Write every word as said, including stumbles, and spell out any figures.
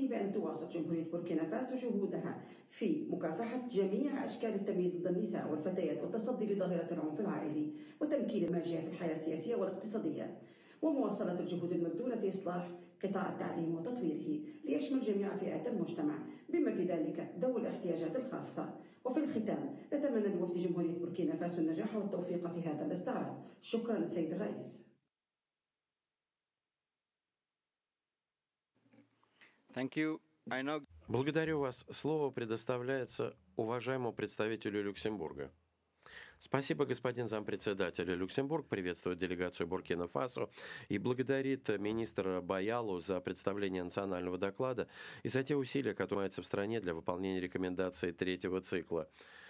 بأن تواصل جمهورية بوركينا فاسو جهودها في مكافحة جميع أشكال التمييز ضد النساء والفتيات والتصدي لظاهرة العنف العائلي وتمكين الماشية في الحياة السياسية والاقتصادية، ومواصلة الجهود المبذولة في إصلاح قطاع التعليم وتطويره ليشمل جميع فئات المجتمع بما في ذلك ذوي الاحتياجات الخاصة. وفي الختام نتمنى لوفد جمهورية بوركينا فاسو النجاح والتوفيق في هذا الاستعراض. شكرا السيد الرئيس. Thank you. I now... Благодарю вас. Слово предоставляется уважаемому представителю Люксембурга. Спасибо, господин зампредседателя. Люксембург приветствует делегацию Буркина-Фасо и благодарит министра Баялу за представление национального доклада и за те усилия, которые в стране для выполнения рекомендаций третьего цикла.